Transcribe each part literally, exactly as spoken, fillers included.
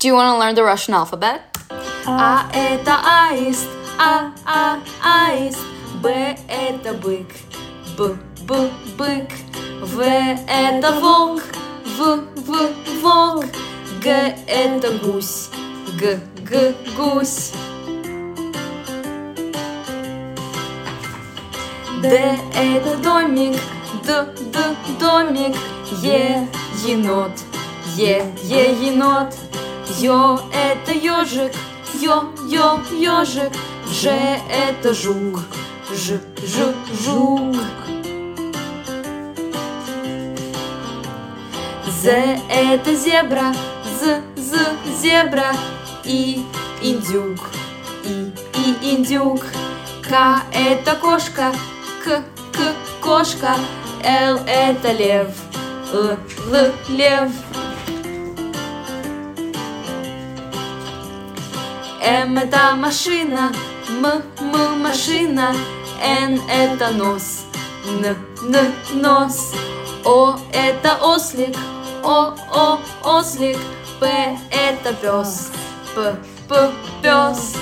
Do you want to learn the Russian alphabet? А это аист, а, а, аист. Б это бык, б, б, бык. В это волк, в, в, волк. Г это гусь, г, г, гусь. Д это домик, д, д, домик. Е енот, е, е енот. Ё это ежик, ё, ё, ежик. Ж это жук, ж, ж, жук. З это зебра, з, з, зебра. И индюк, и, и индюк. К это кошка, к, к, кошка. Л это лев, л, л, лев. М это машина, м, м, машина. Н это нос, н, н, нос. О это ослик, о, о, ослик. П это пес, п, п, пес.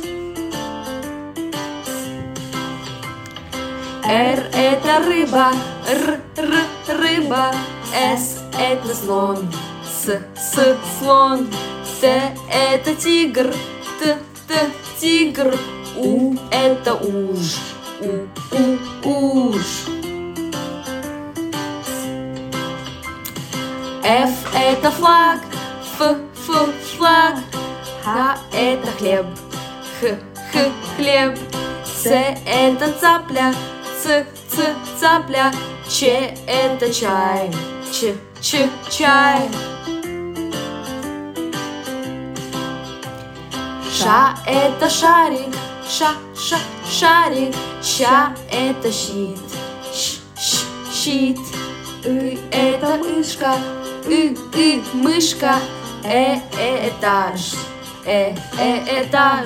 Р это рыба, р, р, рыба. С это слон, с, с, слон. Т это тигр, т, т, тигр. У это уж, у, у, уж. Ф это флаг, ф, ф, флаг. Х это хлеб, х, х, хлеб. Ц это цапля, ц, ц, цапля. Ч это чай, ч, ч, чай. Ша это шарик, ша, ша, шарик. Ща это щит, щ, щ, щит. И это мышка, и, и, мышка. Э, э, этаж, э, э, этаж.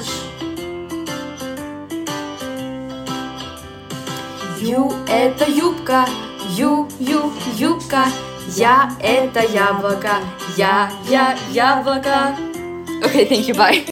Ю это юбка, ю, ю, юбка. Я это яблоко, я, я, яблоко. Okay, thank you, bye.